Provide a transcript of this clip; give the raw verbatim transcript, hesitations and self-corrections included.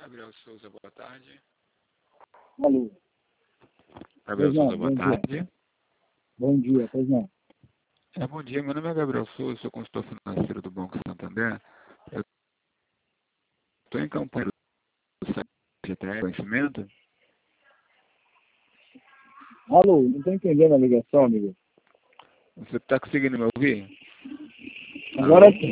Gabriel Souza, boa tarde. Alô. Gabriel Pois Souza, não, boa bom tarde. dia. Bom dia, pois não. É, bom dia, meu nome é Gabriel Souza, sou consultor financeiro do Banco Santander. Eu estou em campanha do G T R Conhecimento. Alô, não estou entendendo a ligação, amigo. Você está conseguindo me ouvir? Agora Alô? sim.